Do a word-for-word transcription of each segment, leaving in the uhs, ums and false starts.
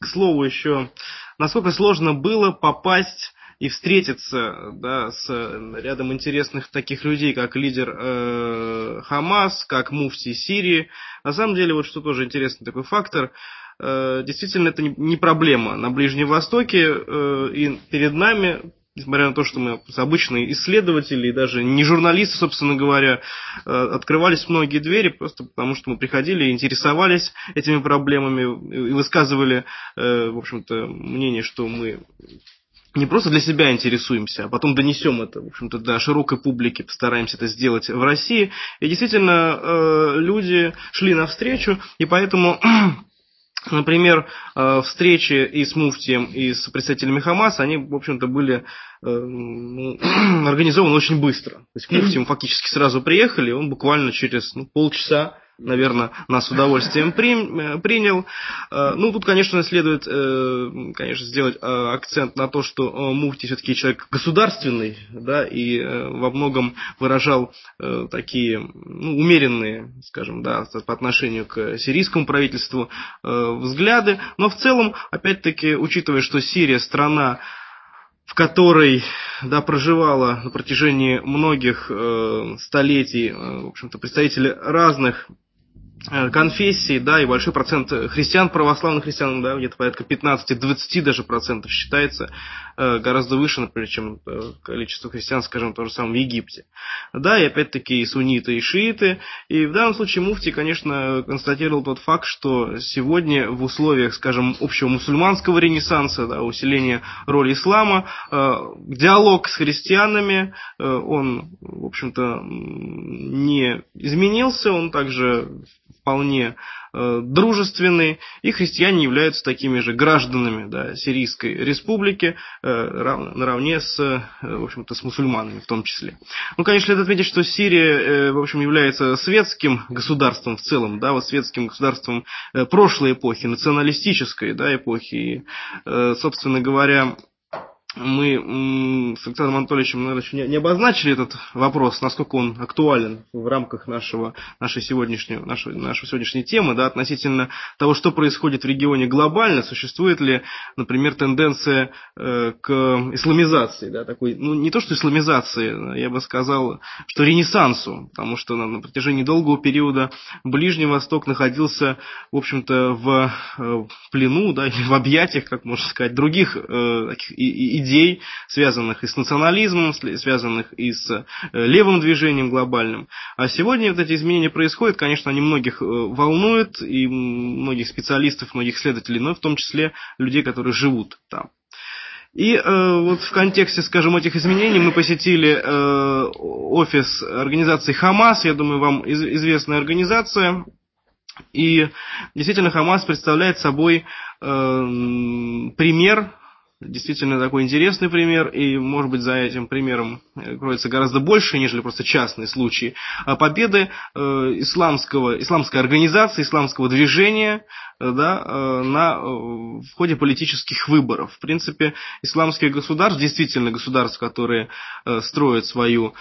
слову, еще, насколько сложно было попасть и встретиться, да, с рядом интересных таких людей, как лидер э, Хамас, как муфти Сирии. На самом деле, вот что тоже интересный такой фактор, э, действительно, это не проблема на Ближнем Востоке, э, и перед нами, несмотря на то, что мы обычные исследователи и даже не журналисты, собственно говоря, открывались многие двери просто потому, что мы приходили и интересовались этими проблемами и высказывали, в общем-то, мнение, что мы не просто для себя интересуемся, а потом донесем это, в общем-то, до широкой публики, постараемся это сделать в России. И действительно, люди шли навстречу, и поэтому... Например, встречи и с муфтием, и с представителями Хамаса, они, в общем-то, были организованы очень быстро. То есть к муфтию мы фактически сразу приехали, он буквально через ну, полчаса, наверное, нас с удовольствием при, принял. Ну, тут, конечно, следует, конечно, сделать акцент на то, что муфтий все-таки человек государственный, да, и во многом выражал такие ну, умеренные, скажем, да, по отношению к сирийскому правительству взгляды. Но в целом, опять-таки, учитывая, что Сирия страна, в которой да, проживало на протяжении многих э, столетий, э, в общем-то, представители разных э, конфессий, да, и большой процент христиан, православных христиан, да, где-то порядка пятнадцать-двадцать даже процентов считается, э, гораздо выше, например, чем э, количество христиан, скажем, то же самое в Египте. Да, и опять-таки и сунниты, и шииты. И в данном случае муфтий, конечно, констатировал тот факт, что сегодня в условиях, скажем, общего мусульманского ренессанса, да, усиления роли ислама, э, диалог с христианами, э, он, в общем-то, не изменился, он также вполне э, дружественный, и христиане являются такими же гражданами да, Сирийской республики, э, рав, наравне с, э, в общем-то, с мусульманами в том числе. Ну, конечно, следует отметить, что Сирия, э, в общем, является светским государством в целом, да, вот светским государством э, прошлой эпохи, националистической да, эпохи, и, э, собственно говоря, мы с Александром Анатольевичем, наверное, еще не обозначили этот вопрос, насколько он актуален в рамках нашего, нашей, сегодняшней, нашей, нашей сегодняшней темы, да, относительно того, что происходит в регионе глобально, существует ли, например, тенденция э, к исламизации, да, такой, ну, не то что исламизации, я бы сказал, что ренессансу, потому что на, на протяжении долгого периода Ближний Восток находился, в общем-то, в э, плену, да, или в объятиях, как можно сказать, других э, таких и, и идей, связанных и с национализмом, связанных и с левым движением глобальным. А сегодня вот эти изменения происходят, конечно, они многих волнуют, и многих специалистов, многих исследователей, но в том числе людей, которые живут там. И э, вот в контексте, скажем, этих изменений мы посетили э, офис организации Хамас, я думаю, вам из, известная организация. И действительно Хамас представляет собой э, пример, действительно такой интересный пример, и, может быть, за этим примером кроется гораздо больше, нежели просто частные случаи победы э, исламского, исламской организации, исламского движения да, э, на, э, в ходе политических выборов. В принципе, исламские государства, действительно государства, которые э, строят свою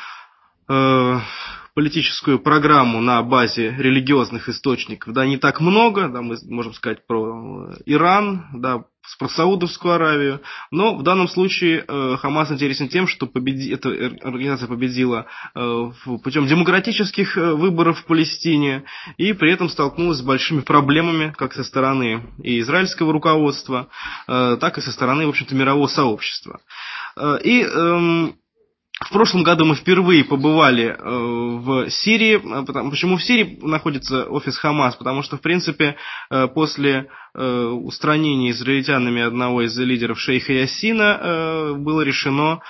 э, политическую программу на базе религиозных источников, да, не так много, да, мы можем сказать про Иран, да, про Саудовскую Аравию, но в данном случае э, Хамас интересен тем, что победи... эта организация победила э, путем демократических э, выборов в Палестине и при этом столкнулась с большими проблемами как со стороны и израильского руководства, э, так и со стороны, в общем-то, мирового сообщества. Э, и э, В прошлом году мы впервые побывали в Сирии. Почему в Сирии находится офис Хамас? Потому что, в принципе, после устранения израильтянами одного из лидеров шейха Ясина было решено,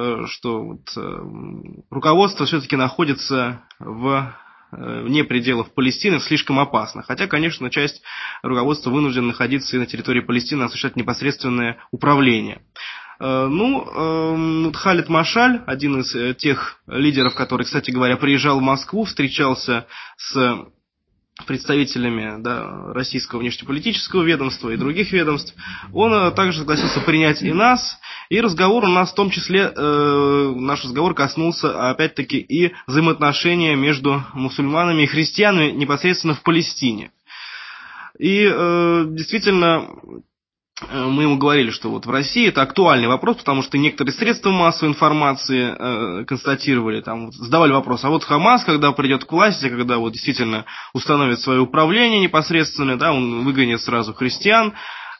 что руководство все-таки находится в вне пределов Палестины, слишком опасно. Хотя, конечно, часть руководства вынуждена находиться и на территории Палестины, осуществлять непосредственное управление. Ну, Халид Машаль, один из тех лидеров, который, кстати говоря, приезжал в Москву, встречался с представителями да, российского внешнеполитического ведомства и других ведомств, он также согласился принять и нас, и разговор у нас в том числе, э, наш разговор коснулся опять-таки и взаимоотношения между мусульманами и христианами непосредственно в Палестине. И э, действительно, мы ему говорили, что вот в России это актуальный вопрос, потому что некоторые средства массовой информации э, констатировали, там, вот, задавали вопрос, а вот Хамас, когда придет к власти, когда вот действительно установит свое управление непосредственно, да, он выгонит сразу христиан,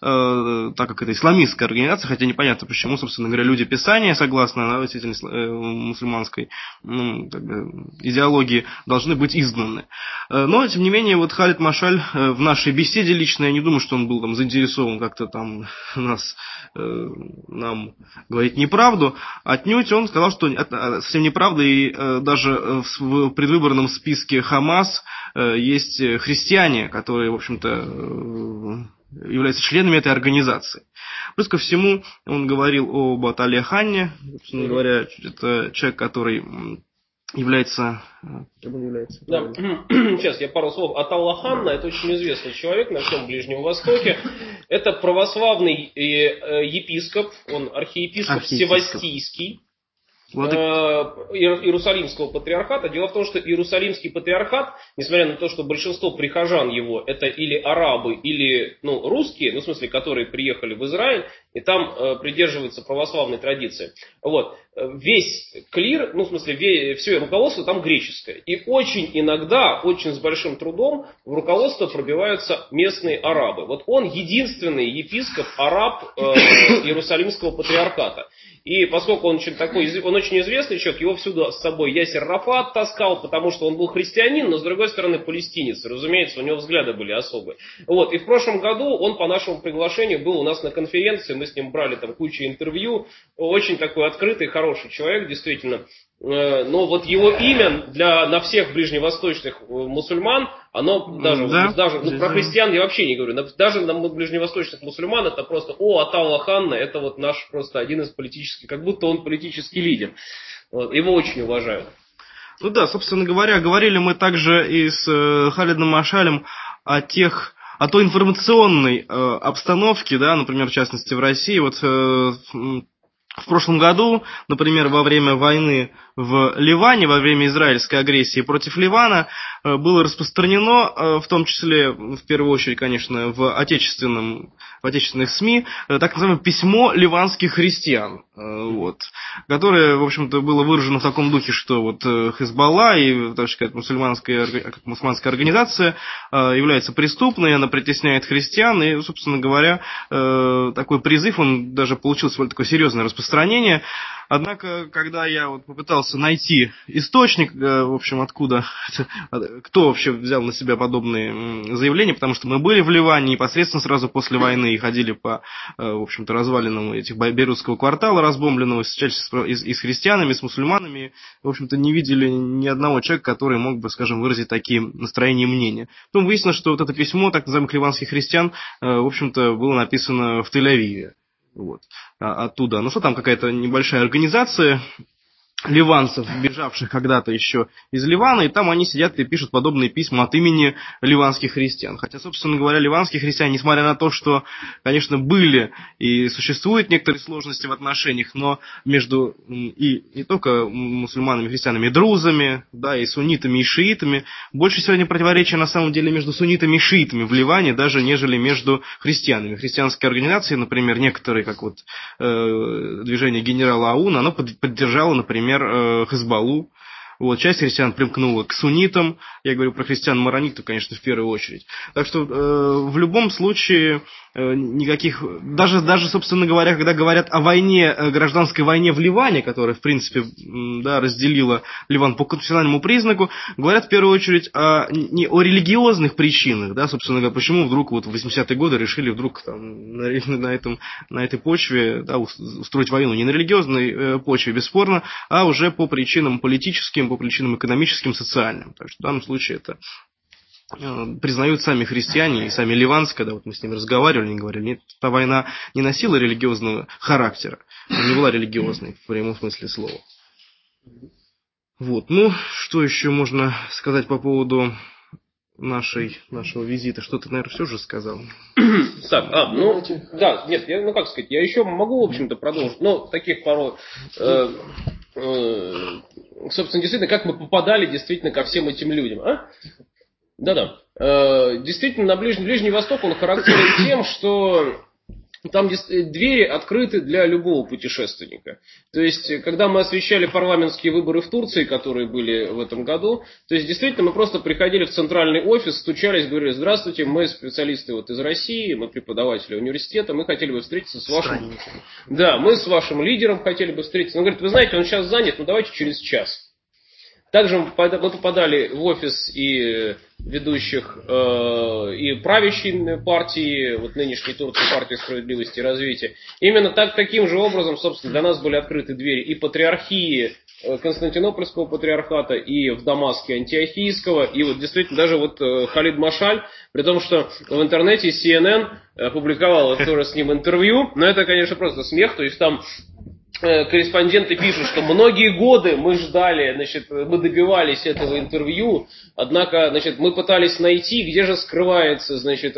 э, так как это исламистская организация, хотя непонятно почему, собственно говоря, люди Писания, согласно да, действительно э, мусульманской ну, как бы, идеологии, должны быть изгнаны. Но, тем не менее, вот Халид Машаль в нашей беседе лично, я не думаю, что он был там заинтересован как-то там нас, э, нам говорить неправду. Отнюдь он сказал, что совсем неправда, и э, даже в предвыборном списке Хамас э, есть христиане, которые, в общем-то, э, являются членами этой организации. Плюс ко всему, он говорил об Атале Ханне, собственно говоря, это человек, который является... Кем он является? Да. Сейчас я пару слов. Аталла Ханна — это очень известный человек на всем Ближнем Востоке. Это православный епископ, он архиепископ, архиепископ. Севастийский. Владык... Иерусалимского патриархата. Дело в том, что Иерусалимский патриархат, несмотря на то, что большинство прихожан его это или арабы, или ну, русские, ну, в смысле, которые приехали в Израиль, и там э, придерживаются православной традиции. Вот. Весь клир, ну, в смысле, ве, все руководство там греческое. И очень иногда, очень с большим трудом в руководство пробиваются местные арабы. Вот он единственный епископ араб э, Иерусалимского патриархата. И поскольку он очень такой, он очень известный человек, его всюду с собой Ясер Рафат таскал, потому что он был христианин, но с другой стороны палестинец. Разумеется, у него взгляды были особые. Вот. И в прошлом году он по нашему приглашению был у нас на конференции, мы с ним брали там кучу интервью. Очень такой открытый, хороший человек, действительно. Но вот его имя для, на всех ближневосточных мусульман, оно даже, да, даже ну, про христиан я вообще не говорю, даже на ближневосточных мусульман это просто, о, Аталла Ханна, это вот наш просто один из политических, как будто он политический лидер. Вот, его очень уважают. Ну да, собственно говоря, говорили мы также и с э, Халидом Машалем о тех, о той информационной э, обстановке, да, например, в частности в России, вот э, в прошлом году, например, во время войны в Ливане, во время израильской агрессии против Ливана, было распространено, в том числе, в первую очередь, конечно, в, отечественном, в отечественных СМИ, так называемое письмо ливанских христиан, вот, которое, в общем-то, было выражено в таком духе, что вот Хизбалла и, так сказать, мусульманская, мусульманская организация является преступной, она притесняет христиан, и, собственно говоря, такой призыв, он даже получил свое такое серьезное распространение. Однако, когда я вот попытался найти источник, в общем, откуда, кто вообще взял на себя подобные заявления, потому что мы были в Ливане непосредственно сразу после войны и ходили по, в общем-то, развалинам этих Бейрутского квартала разбомбленного, встречались и с, и с христианами, и с мусульманами, в общем-то, не видели ни одного человека, который мог бы, скажем, выразить такие настроения и мнения. Потом выяснилось, что вот это письмо так называемых ливанских христиан, в общем-то, было написано в Тель-Авиве. Вот, оттуда. Ну что там, какая-то небольшая организация ливанцев, бежавших когда-то еще из Ливана, и там они сидят и пишут подобные письма от имени ливанских христиан. Хотя, собственно говоря, ливанские христиане, несмотря на то, что, конечно, были и существуют некоторые сложности в отношениях, но между и не только мусульманами, христианами, и друзами, да, и суннитами, и шиитами, больше сегодня противоречия на самом деле между суннитами и шиитами в Ливане, даже нежели между христианами. Христианские организации, например, некоторые, как вот э, движение генерала Ауна, оно поддержало, например, Например, Хизбаллу. Вот, часть христиан примкнула к суннитам. Я говорю про христиан-маронитов, конечно, в первую очередь. Так что э, в любом случае э, никаких... Даже, даже, собственно говоря, когда говорят о войне, гражданской войне в Ливане, которая, в принципе, да, разделила Ливан по конфессиональному признаку, говорят в первую очередь о, не о религиозных причинах. Да, собственно говоря, почему вдруг вот в восьмидесятые годы решили вдруг там, на, на, этом, на этой почве да, устроить войну. Не на религиозной э, почве, бесспорно, а уже по причинам политическим, по причинам экономическим, социальным. Так что в данном случае это признают сами христиане и сами ливанцы, когда вот мы с ними разговаривали, они говорили, нет, эта война не носила религиозного характера, не была религиозной в прямом смысле слова. Вот, ну, что еще можно сказать по поводу нашей, нашего визита? Что ты, наверное, все же сказал? Так, а, ну, да, нет, я, ну, как сказать, я еще могу, в общем-то, продолжить, но таких пару... Э, э, собственно, действительно, как мы попадали действительно ко всем этим людям, а? Да-да. Э, действительно, на Ближний, Ближний Восток он характерен тем, что там двери открыты для любого путешественника. То есть, когда мы освещали парламентские выборы в Турции, которые были в этом году, то есть, действительно, мы просто приходили в центральный офис, стучались, говорили: здравствуйте, мы специалисты вот из России, мы преподаватели университета, мы хотели бы встретиться с вашим... Да, мы с вашим лидером хотели бы встретиться. Он говорит: вы знаете, он сейчас занят, ну давайте через час. Также мы попадали в офис и ведущих, э, и правящей партии, вот нынешней Турции, партии справедливости и развития. Именно так, таким же образом, собственно, для нас были открыты двери и патриархии Константинопольского патриархата, и в Дамаске Антиохийского, и вот действительно даже вот Халид Машаль, при том, что в интернете си эн эн опубликовала тоже с ним интервью, но это, конечно, просто смех, то есть там корреспонденты пишут, что многие годы мы ждали, значит, мы добивались этого интервью, однако, значит, мы пытались найти, где же скрывается, значит,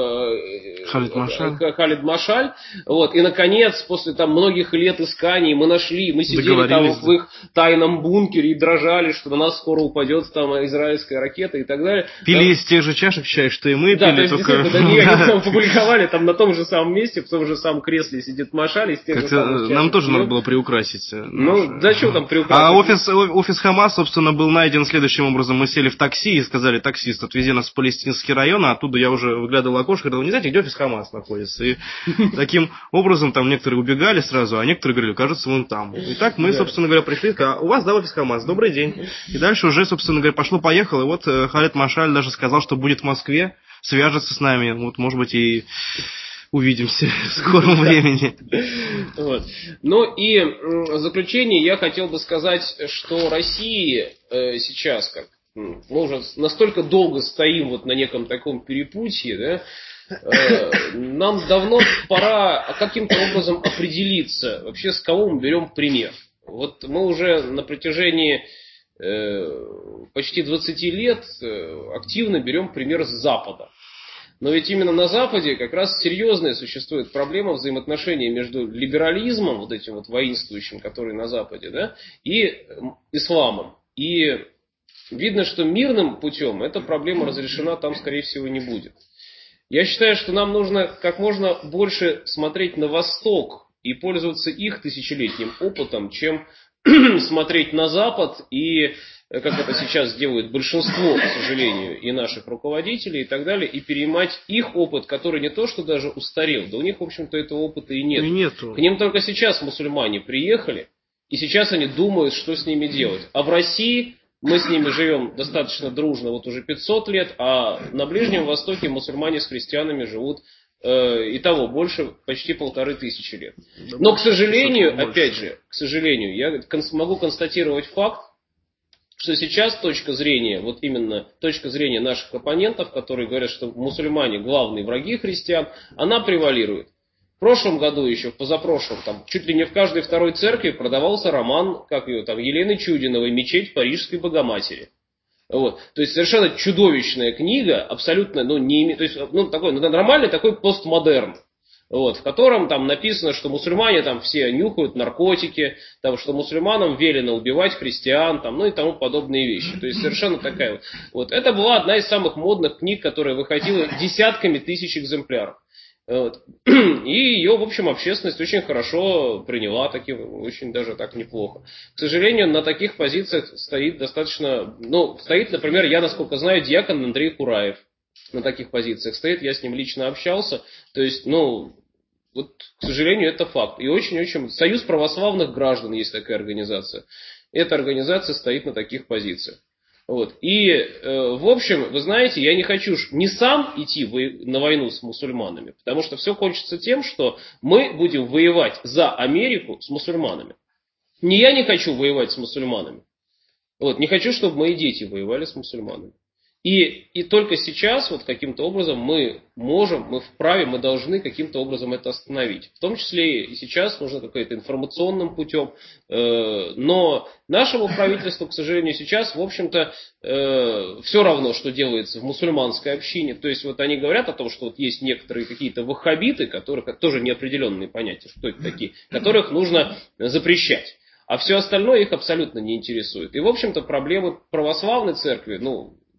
Халид Машаль. Халид Машаль, вот, и, наконец, после там многих лет исканий мы нашли, мы сидели там в их тайном бункере и дрожали, что на нас скоро упадет там израильская ракета и так далее. Пили там... из тех же чашек чай, что и мы да, пили, то есть, только... Да, они, они там публиковали там на том же самом месте, в том же самом кресле сидит Машаль из тех же самых чашек. Нам тоже надо было приукрасить. Ну, да что там приукрасить? А офис, офис Хамас, собственно, был найден следующим образом. Мы сели в такси и сказали: таксист, отвези нас в палестинский район, а оттуда я уже выглядывал в окошко и говорил: не знаете, где офис Хамас находится? И таким образом там некоторые убегали сразу, а некоторые говорили: кажется, вон там. И так мы, собственно говоря, пришли: а у вас, да, офис Хамас, добрый день. И дальше уже, собственно говоря, пошло-поехало. И вот Халид Машаль даже сказал, что будет в Москве, свяжется с нами, вот, может быть, и... увидимся в скором времени. Вот. Ну и в заключение я хотел бы сказать, что Россия э, сейчас, как мы уже настолько долго стоим вот на неком таком перепутье, да, э, нам давно пора каким-то образом определиться, вообще с кого мы берем пример. Вот мы уже на протяжении э, почти двадцати лет э, активно берем пример с Запада. Но ведь именно на Западе как раз серьезная существует проблема взаимоотношений между либерализмом, вот этим вот воинствующим, который на Западе, да, и исламом. И видно, что мирным путем эта проблема разрешена там, скорее всего, не будет. Я считаю, что нам нужно как можно больше смотреть на Восток и пользоваться их тысячелетним опытом, чем смотреть на Запад и... как это сейчас делают большинство, к сожалению, и наших руководителей и так далее, и перенимать их опыт, который не то, что даже устарел, да у них, в общем-то, этого опыта и нет. И нету. К ним только сейчас мусульмане приехали, и сейчас они думают, что с ними делать. А в России мы с ними живем достаточно дружно вот уже пятьсот лет, а на Ближнем Востоке мусульмане с христианами живут э, и того больше, почти полторы тысячи лет. Но, к сожалению, опять же, к сожалению, я могу констатировать факт, что сейчас точка зрения, вот именно точка зрения наших оппонентов, которые говорят, что мусульмане главные враги христиан, она превалирует. В прошлом году еще, в позапрошлом, там, чуть ли не в каждой второй церкви продавался роман, как ее там, Елены Чудиновой «Мечеть Парижской Богоматери». Вот. То есть совершенно чудовищная книга, абсолютно, ну, не, то есть, ну, такой, ну, нормальный такой постмодерн. Вот, в котором там написано, что мусульмане там все нюхают наркотики, там, что мусульманам велено убивать христиан, там, ну и тому подобные вещи. То есть совершенно такая вот. Вот. Это была одна из самых модных книг, которая выходила десятками тысяч экземпляров. Вот. И ее, в общем, общественность очень хорошо приняла, таким, очень даже так неплохо. К сожалению, на таких позициях стоит достаточно, ну, стоит, например, я, насколько знаю, диакон Андрей Кураев. На таких позициях стоит, я с ним лично общался, то есть, ну, вот, к сожалению, это факт. И очень-очень... Союз православных граждан есть такая организация. Эта организация стоит на таких позициях. Вот. И, э, в общем, вы знаете, я не хочу не сам идти на войну с мусульманами, потому что все кончится тем, что мы будем воевать за Америку с мусульманами. Не я не хочу воевать с мусульманами. Вот. Не хочу, чтобы мои дети воевали с мусульманами. И, и только сейчас вот каким-то образом мы можем, мы вправе, мы должны каким-то образом это остановить. В том числе и сейчас нужно каким-то информационным путем. Э, но нашему правительству, к сожалению, сейчас, в общем-то, э, все равно, что делается в мусульманской общине. То есть вот они говорят о том, что вот есть некоторые какие-то ваххабиты, которые тоже неопределенные понятия, что это такие, которых нужно запрещать. А все остальное их абсолютно не интересует. И, в общем-то, проблемы православной церкви, ну,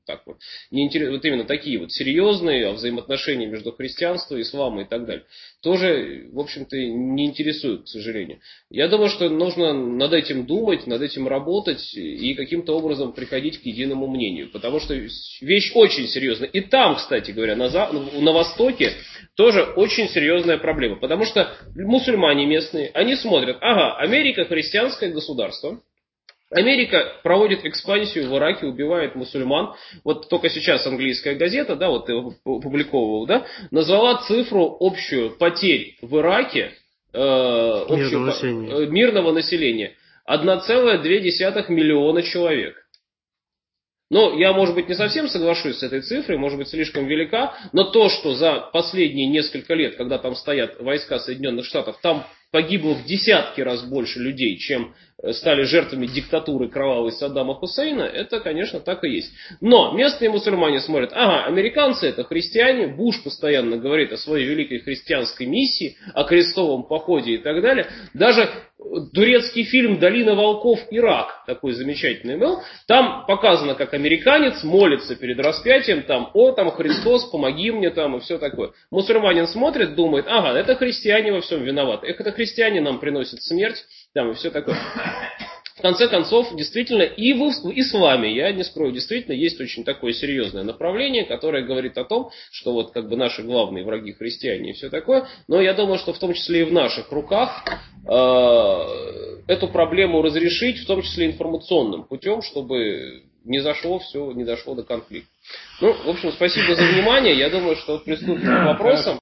так вот, не интерес, вот именно такие вот серьезные взаимоотношения между христианством, исламом и так далее, тоже, в общем-то, не интересуют, к сожалению. Я думаю, что нужно над этим думать, над этим работать и каким-то образом приходить к единому мнению, потому что вещь очень серьезная. И там, кстати говоря, на, на Востоке тоже очень серьезная проблема, потому что мусульмане местные, они смотрят, ага, Америка христианское государство, Америка проводит экспансию в Ираке, убивает мусульман. Вот только сейчас английская газета, да, вот опубликовывала, да, назвала цифру общую потерь в Ираке э, общую, мирного населения, э, мирного населения одна целая две десятых миллиона человек. Ну, я, может быть, не совсем соглашусь с этой цифрой, может быть, слишком велика, но то, что за последние несколько лет, когда там стоят войска Соединенных Штатов, там погибло в десятки раз больше людей, чем стали жертвами диктатуры кровавой Саддама Хусейна, это, конечно, так и есть. Но местные мусульмане смотрят, ага, американцы это христиане, Буш постоянно говорит о своей великой христианской миссии, о крестовом походе и так далее. Даже турецкий фильм «Долина волков. Ирак», такой замечательный был, там показано, как американец молится перед распятием, там, о, там, Христос, помоги мне, там, и все такое. Мусульманин смотрит, думает, ага, это христиане во всем виноваты, эх, это христиане нам приносят смерть, там, и все такое. В конце концов, действительно, и в исламе, я не скрою, действительно есть очень такое серьезное направление, которое говорит о том, что вот как бы наши главные враги христиане и все такое, но я думаю, что в том числе и в наших руках э, эту проблему разрешить, в том числе информационным путем, чтобы не зашло все, не дошло до конфликта. Ну, в общем, спасибо за внимание, я думаю, что приступим к вопросам.